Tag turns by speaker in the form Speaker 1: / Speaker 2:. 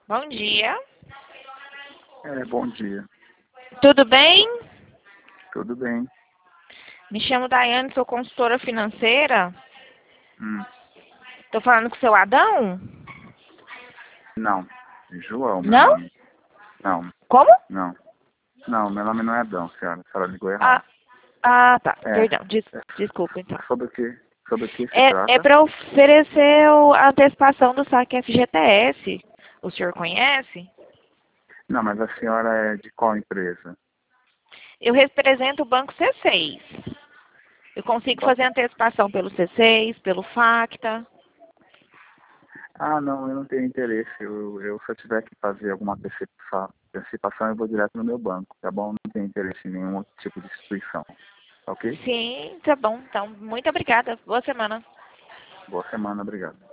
Speaker 1: Bom dia.
Speaker 2: Bom dia.
Speaker 1: Tudo bem?
Speaker 2: Tudo bem?
Speaker 1: Me chamo Daiane, sou consultora financeira.
Speaker 2: Hum,
Speaker 1: Tô falando com o seu Adão?
Speaker 2: não. João, meu
Speaker 1: Não?
Speaker 2: nome. Não,
Speaker 1: Como?
Speaker 2: não. Não, meu nome não é Adão, senhora. A senhora ligou
Speaker 1: Ah,
Speaker 2: errado.
Speaker 1: tá.
Speaker 2: É.
Speaker 1: Perdão. Desculpa, então.
Speaker 2: Sobre o que? Sobre o que se
Speaker 1: É
Speaker 2: trata?
Speaker 1: para oferecer a antecipação do saque FGTS. O senhor conhece?
Speaker 2: Não, mas a senhora é de qual empresa?
Speaker 1: Eu represento o Banco C6. Eu consigo fazer antecipação pelo C6, pelo FACTA.
Speaker 2: Ah, não, eu não tenho interesse. Se eu tiver que fazer alguma antecipação, eu vou direto no meu banco, tá bom? Não tenho interesse em nenhum outro tipo de instituição. Ok?
Speaker 1: Sim, tá bom. Então, muito obrigada. Boa semana.
Speaker 2: Boa semana, obrigado.